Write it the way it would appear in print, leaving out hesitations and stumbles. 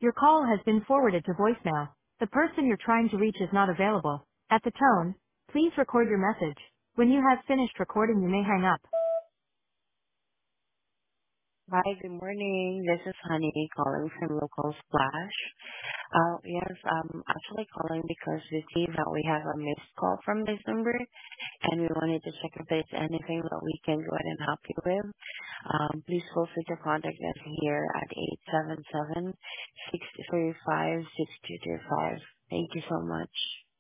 Your call has been forwarded to voicemail. The person you're trying to reach is not available. At the tone, please record your message. When you have finished recording, you may hang up. Hi, good morning. This is Honey calling from Local Splash. Yes, I'm actually calling because we see that we have a missed call from this number, and we wanted to check if there's anything that we can go ahead and help you with. Please feel free to contact us here at 877-635-6225. Thank you so much.